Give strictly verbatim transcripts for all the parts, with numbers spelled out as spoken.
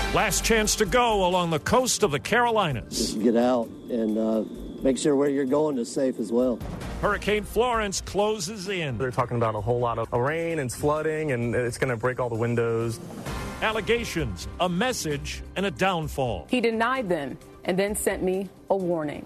Last chance to go along the coast of the Carolinas. Just get out and uh, make sure where you're going is safe as well. Hurricane Florence closes in. They're talking about a whole lot of rain and flooding, and it's going to break all the windows. Allegations, a message, and a downfall. He denied them and then sent me a warning.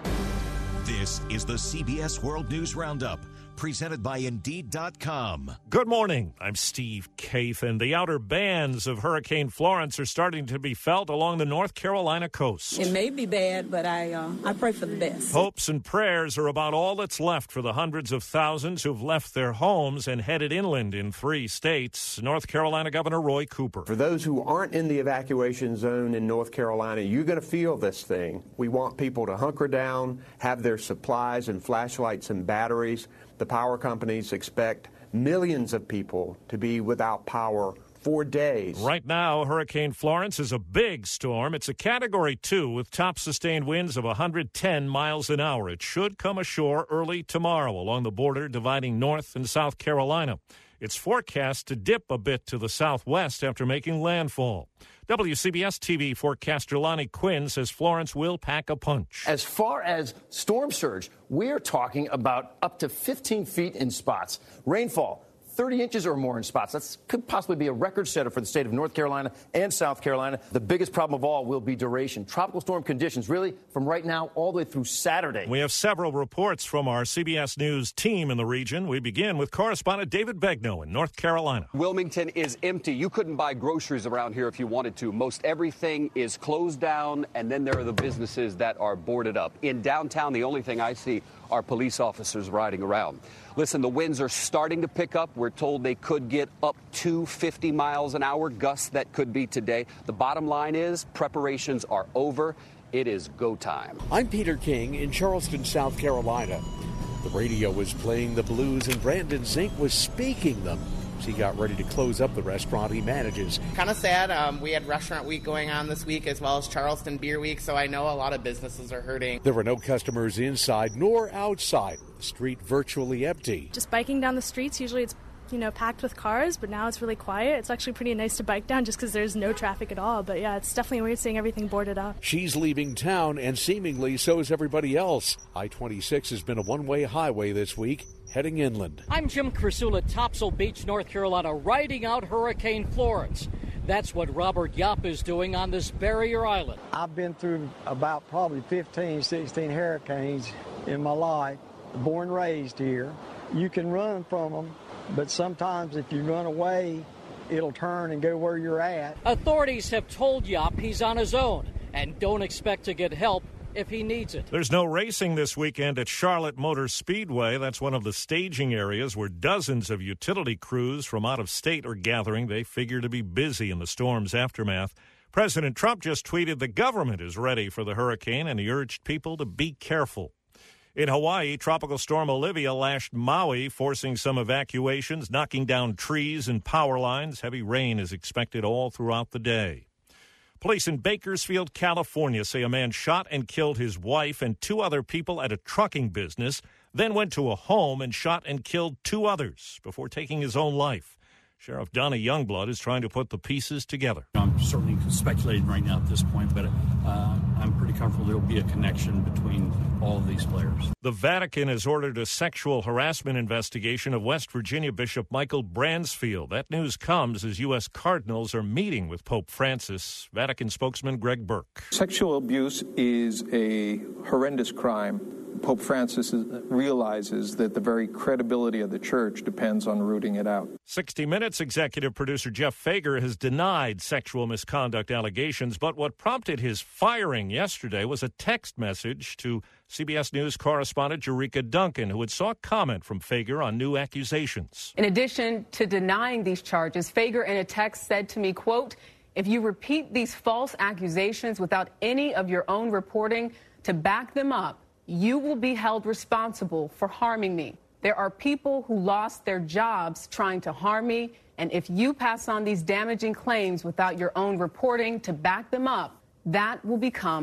This is the C B S World News Roundup, presented by Indeed dot com. Good morning. I'm Steve Kathan. The outer bands of Hurricane Florence are starting to be felt along the North Carolina coast. It may be bad, but I uh, I pray for the best. Hopes and prayers are about all that's left for the hundreds of thousands who've left their homes and headed inland in three states. North Carolina Governor Roy Cooper. For those who aren't in the evacuation zone in North Carolina, you're going to feel this thing. We want people to hunker down, have their supplies and flashlights and batteries. The power companies expect millions of people to be without power for days. Right now, Hurricane Florence is a big storm. It's a Category two with top sustained winds of one hundred ten miles an hour. It should come ashore early tomorrow along the border dividing North and South Carolina. It's forecast to dip a bit to the southwest after making landfall. W C B S T V forecaster Lonnie Quinn says Florence will pack a punch. As far as storm surge, we're talking about up to fifteen feet in spots. Rainfall, thirty inches or more in spots. That could possibly be a record setter for the state of North Carolina and South Carolina. The biggest problem of all will be duration. Tropical storm conditions, really, from right now all the way through Saturday. We have several reports from our C B S News team in the region. We begin with correspondent David Begnaud in North Carolina. Wilmington is empty. You couldn't buy groceries around here if you wanted to. Most everything is closed down, and then there are the businesses that are boarded up. In downtown, the only thing I see are police officers riding around. Listen, the winds are starting to pick up. We're told they could get up to fifty miles an hour, gusts that could be today. The bottom line is preparations are over. It is go time. I'm Peter King in Charleston, South Carolina. The radio was playing the blues and Brandon Zink was speaking them. He got ready to close up the restaurant he manages. Kind of sad. Um, we had Restaurant Week going on this week as well as Charleston Beer Week, so I know a lot of businesses are hurting. There were no customers inside nor outside. The street virtually empty. Just biking down the streets, usually it's, you know, packed with cars, but now it's really quiet. It's actually pretty nice to bike down just because there's no traffic at all. But yeah, it's definitely weird seeing everything boarded up. She's leaving town, and seemingly so is everybody else. I twenty-six has been a one-way highway this week, heading inland. I'm Jim Crisula, Topsail Beach, North Carolina, riding out Hurricane Florence. That's what Robert Yop is doing on this barrier island. I've been through about probably fifteen, sixteen hurricanes in my life, born and raised here. You can run from them, but sometimes if you run away, it'll turn and go where you're at. Authorities have told Yop he's on his own and don't expect to get help if he needs it. There's no racing this weekend at Charlotte Motor Speedway. That's one of the staging areas where dozens of utility crews from out of state are gathering. They figure to be busy in the storm's aftermath. President Trump just tweeted the government is ready for the hurricane, and he urged people to be careful. In Hawaii, Tropical Storm Olivia lashed Maui, forcing some evacuations, knocking down trees and power lines. Heavy rain is expected all throughout the day. Police in Bakersfield, California say a man shot and killed his wife and two other people at a trucking business, then went to a home and shot and killed two others before taking his own life. Sheriff Donnie Youngblood is trying to put the pieces together. I'm certainly speculating right now at this point, but uh, I'm pretty comfortable there will be a connection between all of these players. The Vatican has ordered a sexual harassment investigation of West Virginia Bishop Michael Bransfield. That news comes as U S cardinals are meeting with Pope Francis. Vatican spokesman Greg Burke. Sexual abuse is a horrendous crime. Pope Francis realizes that the very credibility of the church depends on rooting it out. sixty minutes executive producer Jeff Fager has denied sexual misconduct allegations, but what prompted his firing yesterday was a text message to C B S News correspondent Jerika Duncan, who had sought comment from Fager on new accusations. In addition to denying these charges, Fager in a text said to me, quote, "If you repeat these false accusations without any of your own reporting to back them up, you will be held responsible for harming me. There are people who lost their jobs trying to harm me, and if you pass on these damaging claims without your own reporting to back them up, that will become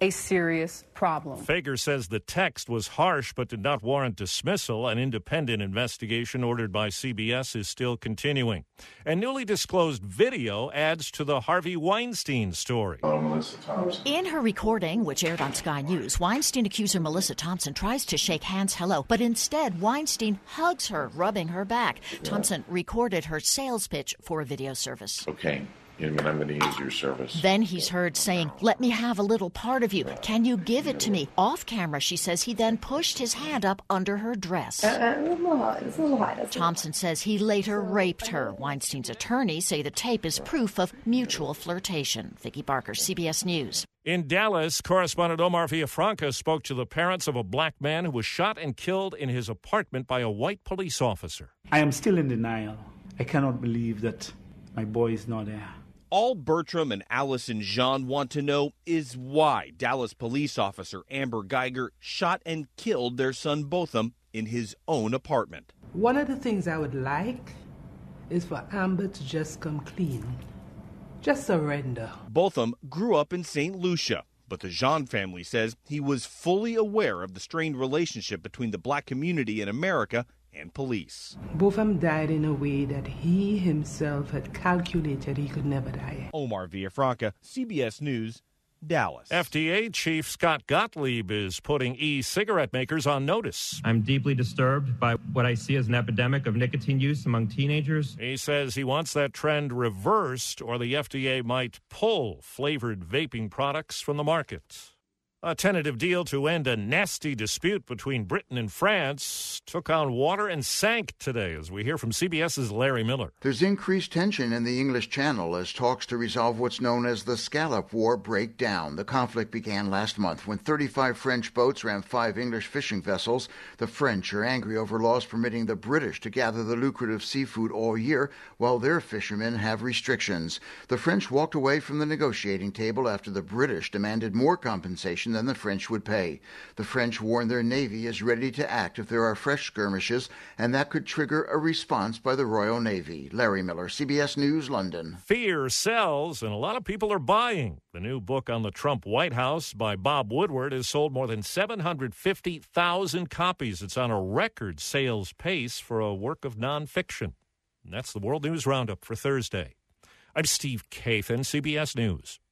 a serious problem. Fager says the text was harsh but did not warrant dismissal. An independent investigation ordered by C B S is still continuing. And newly disclosed video adds to the Harvey Weinstein story. Oh, Melissa Thompson. In her recording, which aired on Sky News, Weinstein accuser Melissa Thompson tries to shake hands hello, but instead Weinstein hugs her, rubbing her back. Yeah. Thompson recorded her sales pitch for a video service. Okay. And I'm going to use your service. Then he's heard saying, let me have a little part of you. Can you give it to me? Off camera, she says he then pushed his hand up under her dress. Thompson says he later raped her. Weinstein's attorneys say the tape is proof of mutual flirtation. Vicki Barker, C B S News. In Dallas, correspondent Omar Villafranca spoke to the parents of a black man who was shot and killed in his apartment by a white police officer. I am still in denial. I cannot believe that my boy is not there. All Bertram and Allison Jean want to know is why Dallas police officer Amber Geiger shot and killed their son Botham in his own apartment. One of the things I would like is for Amber to just come clean. Just surrender. Botham grew up in Saint Lucia, but the Jean family says he was fully aware of the strained relationship between the black community in America and police. Botham died in a way that he himself had calculated he could never die. Omar Villafranca, C B S News, Dallas. F D A Chief Scott Gottlieb is putting e-cigarette makers on notice. I'm deeply disturbed by what I see as an epidemic of nicotine use among teenagers. He says he wants that trend reversed, or the F D A might pull flavored vaping products from the market. A tentative deal to end a nasty dispute between Britain and France took on water and sank today, as we hear from CBS's Larry Miller. There's increased tension in the English Channel as talks to resolve what's known as the Scallop War break down. The conflict began last month when thirty-five French boats ran five English fishing vessels. The French are angry over laws permitting the British to gather the lucrative seafood all year, while their fishermen have restrictions. The French walked away from the negotiating table after the British demanded more compensation than the French would pay. The French warn their navy is ready to act if there are fresh skirmishes, and that could trigger a response by the Royal Navy. Larry Miller, C B S News, London. Fear sells, and a lot of people are buying. The new book on the Trump White House by Bob Woodward has sold more than seven hundred fifty thousand copies. It's on a record sales pace for a work of nonfiction. And that's the World News Roundup for Thursday. I'm Steve Kathan, C B S News.